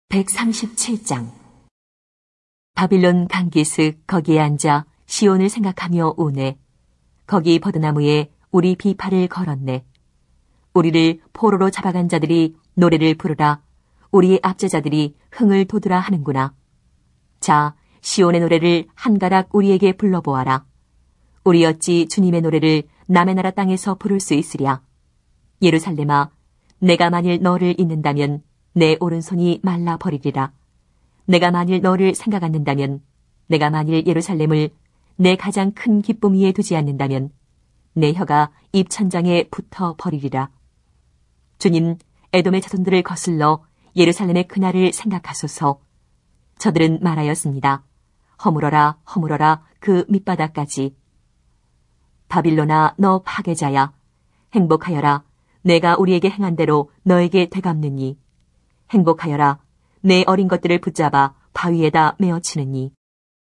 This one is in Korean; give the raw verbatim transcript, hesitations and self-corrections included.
백삼십칠 장. 바빌론 강기슭 거기에 앉아 시온을 생각하며 오네. 거기 버드나무에 우리 비파를 걸었네. 우리를 포로로 잡아간 자들이 노래를 부르라. 우리의 압제자들이 흥을 돋으라 하는구나. 자, 시온의 노래를 한 가락 우리에게 불러보아라. 우리 어찌 주님의 노래를 남의 나라 땅에서 부를 수 있으랴. 예루살렘아, 내가 만일 너를 잊는다면 내 오른손이 말라버리리라. 내가 만일 너를 생각 않는다면, 내가 만일 예루살렘을 내 가장 큰 기쁨 위에 두지 않는다면 내 혀가 입천장에 붙어 버리리라. 주님, 에돔의 자손들을 거슬러 예루살렘의 그날을 생각하소서. 저들은 말하였습니다. 허물어라, 허물어라, 그 밑바닥까지. 바빌론아, 너 파괴자야. 행복하여라. 내가 우리에게 행한 대로 너에게 되갚느니. 행복하여라. 내 어린 것들을 붙잡아 바위에다 메어치느니.